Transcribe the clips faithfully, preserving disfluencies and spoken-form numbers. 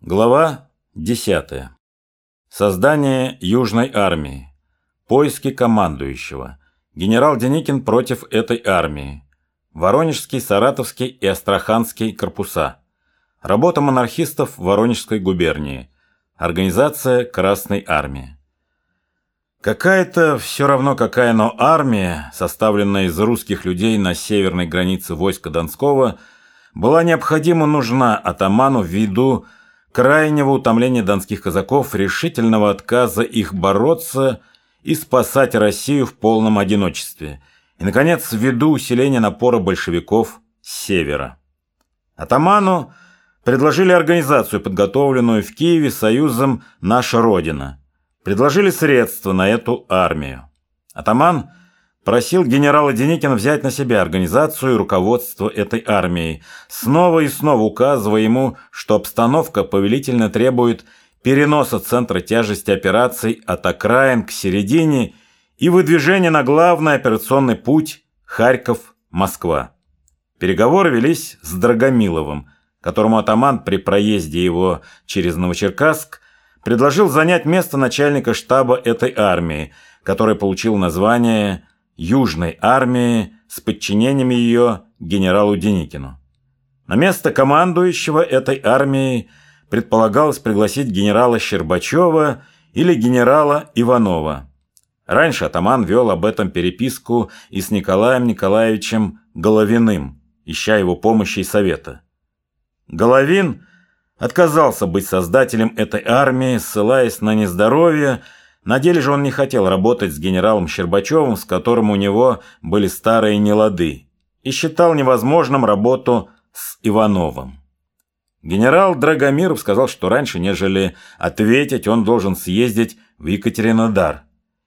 Глава десятая. Создание Южной армии. Поиски командующего. Генерал Деникин против этой армии. Воронежский, Саратовский и Астраханский корпуса. Работа монархистов в Воронежской губернии. Организация Красной армии. Какая-то, все равно какая, но армия, составленная из русских людей на северной границе войска Донского, была необходимо нужна атаману ввиду крайнего утомления донских казаков, решительного отказа их бороться и спасать Россию в полном одиночестве, и, наконец, ввиду усиления напора большевиков с севера. Атаману предложили организацию, подготовленную в Киеве союзом «Наша Родина». Предложили средства на эту армию. Атаман просил генерала Деникина взять на себя организацию и руководство этой армией, снова и снова указывая ему, что обстановка повелительно требует переноса центра тяжести операций от окраин к середине и выдвижения на главный операционный путь Харьков-Москва. Переговоры велись с Драгомиловым, которому атаман при проезде его через Новочеркасск предложил занять место начальника штаба этой армии, который получил название Южной армии с подчинением ее генералу Деникину. На место командующего этой армией предполагалось пригласить генерала Щербачева или генерала Иванова. Раньше атаман вел об этом переписку и с Николаем Николаевичем Головиным, ища его помощи и совета. Головин отказался быть создателем этой армии, ссылаясь на нездоровье. На деле же он не хотел работать с генералом Щербачевым, с которым у него были старые нелады, и считал невозможным работу с Ивановым. Генерал Драгомиров сказал, что раньше, нежели ответить, он должен съездить в Екатеринодар.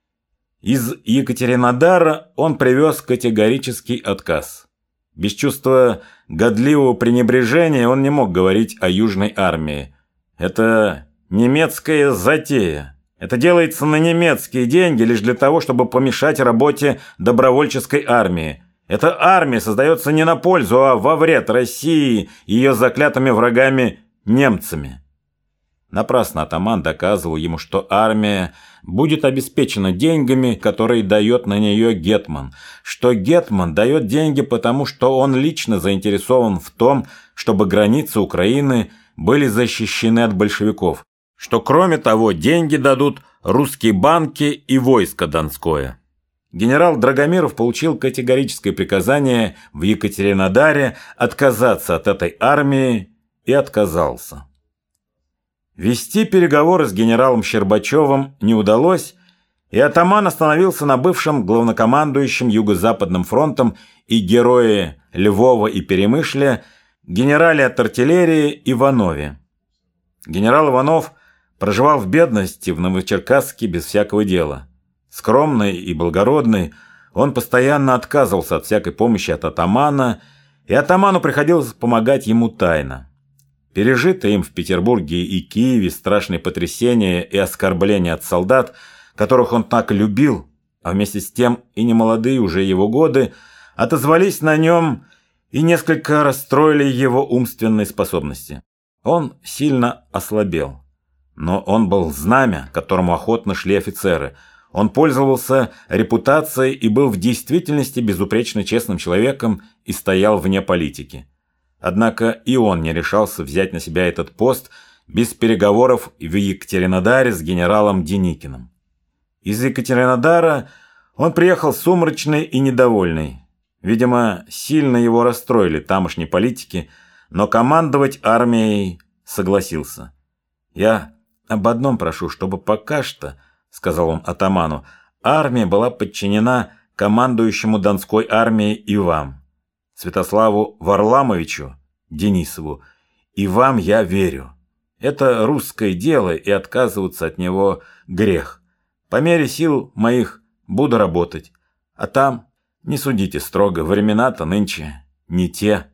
Из Екатеринодара он привез категорический отказ. Без чувства годливого пренебрежения он не мог говорить о Южной армии. Это немецкая затея. Это делается на немецкие деньги лишь для того, чтобы помешать работе добровольческой армии. Эта армия создается не на пользу, а во вред России и ее заклятыми врагами немцами. Напрасно атаман доказывал ему, что армия будет обеспечена деньгами, которые дает на нее гетман, что гетман дает деньги, потому что он лично заинтересован в том, чтобы границы Украины были защищены от большевиков, что, кроме того, деньги дадут русские банки и войско Донское. Генерал Драгомиров получил категорическое приказание в Екатеринодаре отказаться от этой армии и отказался. Вести переговоры с генералом Щербачевым не удалось, и атаман остановился на бывшем главнокомандующем Юго-Западным фронтом и герое Львова и Перемышля генерале от артиллерии Иванове. Генерал Иванов проживал в бедности в Новочеркасске без всякого дела. Скромный и благородный, он постоянно отказывался от всякой помощи от атамана, и атаману приходилось помогать ему тайно. Пережитые им в Петербурге и Киеве страшные потрясения и оскорбления от солдат, которых он так любил, а вместе с тем и немолодые уже его годы, отозвались на нем и несколько расстроили его умственные способности. Он сильно ослабел, но он был знамя, к которому охотно шли офицеры. Он пользовался репутацией и был в действительности безупречно честным человеком и стоял вне политики. Однако и он не решался взять на себя этот пост без переговоров в Екатеринодаре с генералом Деникиным. Из Екатеринодара он приехал сумрачный и недовольный. Видимо, сильно его расстроили тамошние политики, но командовать армией согласился. «Я об одном прошу, чтобы пока что, — сказал он атаману, — армия была подчинена командующему Донской армией и вам, Святославу Варламовичу Денисову, и вам я верю. Это русское дело, и отказываться от него грех. По мере сил моих буду работать, а там не судите строго, времена-то нынче не те».